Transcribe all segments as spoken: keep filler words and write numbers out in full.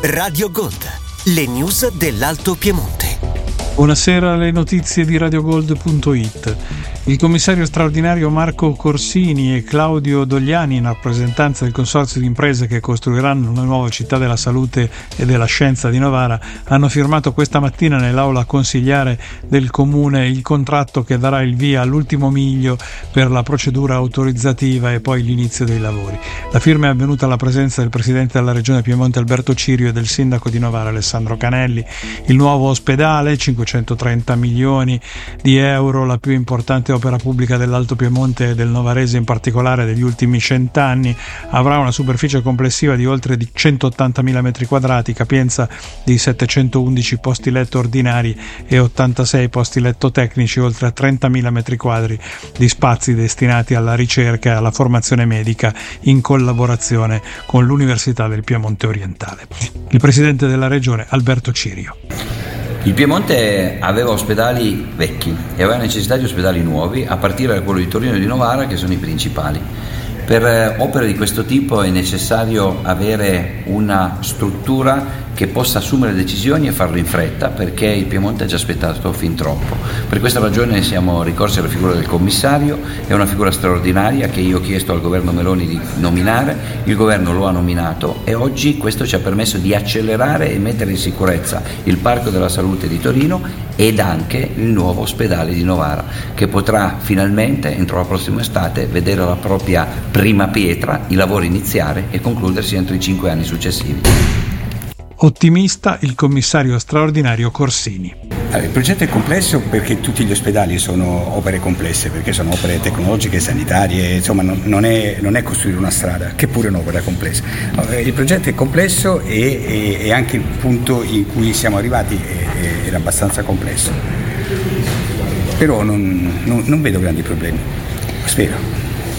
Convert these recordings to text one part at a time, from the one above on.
Radio Gold, le news dell'Alto Piemonte. Buonasera, le notizie di radiogold punto it. Il commissario straordinario Marco Corsini e Claudio Dogliani, in rappresentanza del consorzio di imprese che costruiranno una nuova città della salute e della scienza di Novara, hanno firmato questa mattina nell'aula consigliare del comune il contratto che darà il via all'ultimo miglio per la procedura autorizzativa e poi l'inizio dei lavori. La firma è avvenuta alla presenza del presidente della regione Piemonte Alberto Cirio e del sindaco di Novara Alessandro Canelli. Il nuovo ospedale, cinquecentotrenta milioni di euro, la più importante opera pubblica dell'Alto Piemonte e del Novarese in particolare degli ultimi cent'anni, avrà una superficie complessiva di oltre di centottantamila metri quadrati, capienza di settecentoundici posti letto ordinari e ottantasei posti letto tecnici, oltre a trentamila metri quadri di spazi destinati alla ricerca e alla formazione medica in collaborazione con l'Università del Piemonte Orientale. Il presidente della regione Alberto Cirio. Il Piemonte aveva ospedali vecchi e aveva necessità di ospedali nuovi, a partire da quello di Torino e di Novara, che sono i principali. Per opere di questo tipo è necessario avere una struttura che possa assumere decisioni e farlo in fretta, perché il Piemonte ha già aspettato fin troppo. Per questa ragione siamo ricorsi alla figura del commissario, è una figura straordinaria che io ho chiesto al governo Meloni di nominare, il governo lo ha nominato e oggi questo ci ha permesso di accelerare e mettere in sicurezza il Parco della Salute di Torino ed anche il nuovo ospedale di Novara, che potrà finalmente entro la prossima estate vedere la propria prima pietra, i lavori iniziare e concludersi entro i cinque anni successivi. Ottimista il commissario straordinario Corsini. Il progetto è complesso perché tutti gli ospedali sono opere complesse, perché sono opere tecnologiche, sanitarie, insomma non, non, è, non è costruire una strada, che pure è un'opera complessa. Il progetto è complesso e, e, e anche il punto in cui siamo arrivati è, è, era abbastanza complesso. Però non, non, non vedo grandi problemi, spero.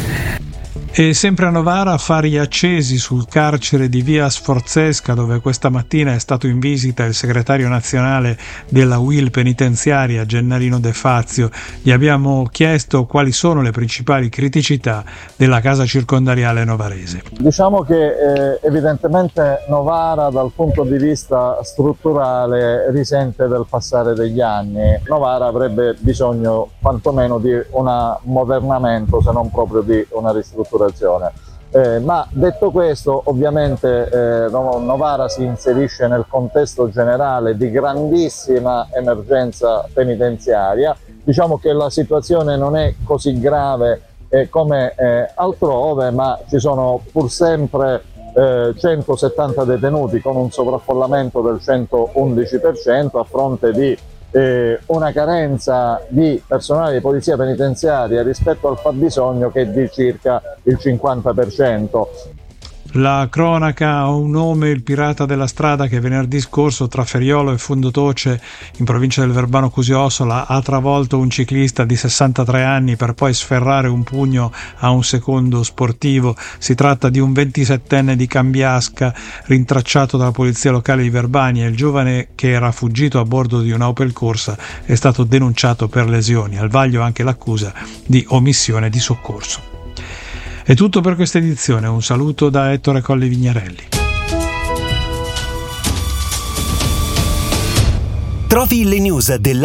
E sempre a Novara, affari accesi sul carcere di via Sforzesca, dove questa mattina è stato in visita il segretario nazionale della U I L penitenziaria Gennarino De Fazio. Gli abbiamo chiesto quali sono le principali criticità della casa circondariale novarese. Diciamo che eh, evidentemente Novara dal punto di vista strutturale risente del passare degli anni. Novara avrebbe bisogno quantomeno di un ammodernamento, se non proprio di una ristrutturazione. Eh, ma detto questo, ovviamente eh, Novara si inserisce nel contesto generale di grandissima emergenza penitenziaria. Diciamo che la situazione non è così grave eh, come eh, altrove, ma ci sono pur sempre eh, centosettanta detenuti con un sovraffollamento del centoundici per cento a fronte di Eh, una carenza di personale di polizia penitenziaria rispetto al fabbisogno che è di circa il cinquanta per cento. La cronaca ha un nome, il pirata della strada che venerdì scorso tra Feriolo e Fondotoce in provincia del Verbano Cusio-Ossola ha travolto un ciclista di sessantatré anni per poi sferrare un pugno a un secondo sportivo. Si tratta di un ventisettenne di Cambiasca rintracciato dalla polizia locale di Verbania. Il giovane, che era fuggito a bordo di una Opel Corsa, è stato denunciato per lesioni. Al vaglio anche l'accusa di omissione di soccorso. È tutto per questa edizione, un saluto da Ettore Colli Vignarelli. Trovi le news della